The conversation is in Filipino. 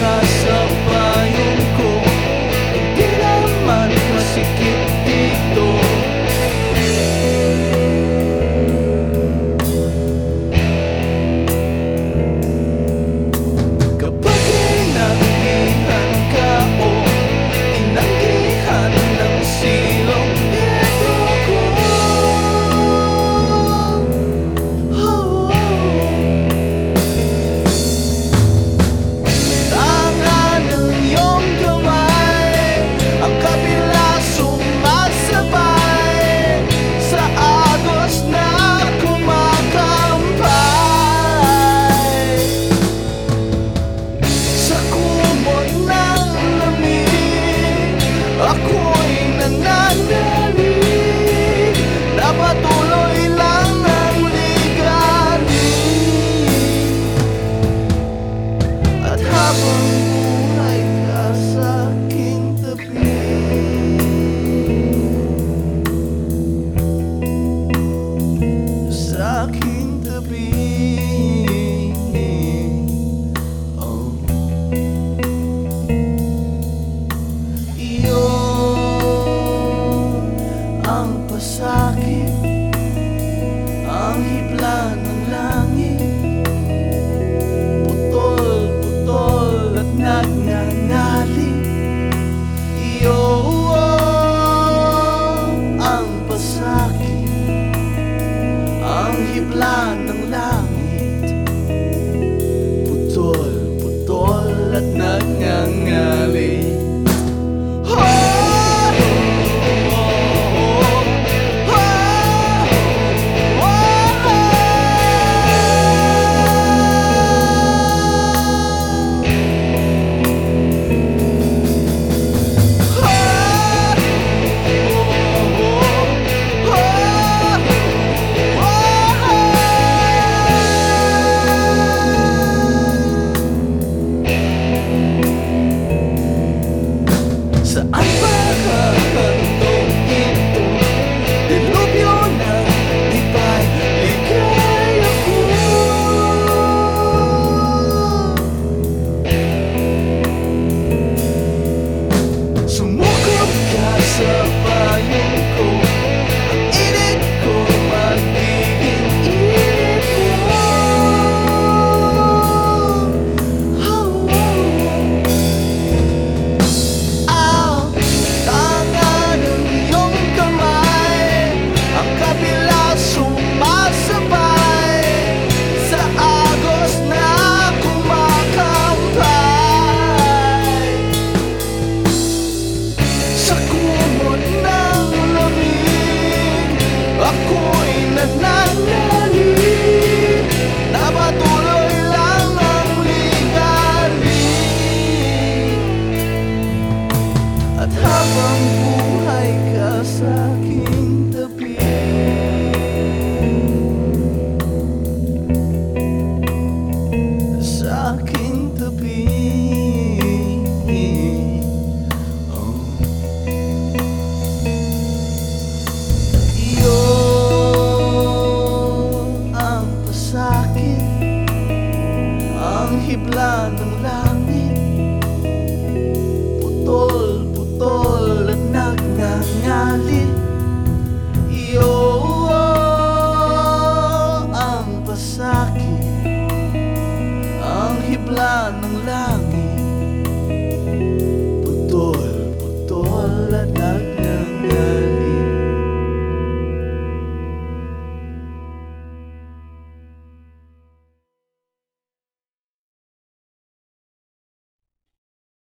ka sa payong ko, hindi naman masikip dito. Kapag tinanggihan ka o tinanggihan ng silong ito ko, tanga ng iyong kamay, ang kabila sumasabay sa agos na kumakampay. Sa kumot ng lamig, ako'y nananalig, na patuloy lang ang ligalig. At habang buhay ka sa aking tabi, sa aking tabi, oh. Iyon ang pasakit, ang hibla ng langit, putol-putol at nagngangali. Iyon ang pasakit, ang hibla ng langit, putol-putol at nagngangali. Saan ba kakantong ito? Dilubyo na iba'y ligaya ko. Sumukot ka sa payong ko, ang init ko magiging init mo. Ako'y nananalig, na patuloy lang ang ligalig. At habang buhay ka sa aking tabi, sa aking tabi, oh. Ang hibla ng langit, putol-putol at nagngangali. Iyo ang pasakit, ang hibla ng langit,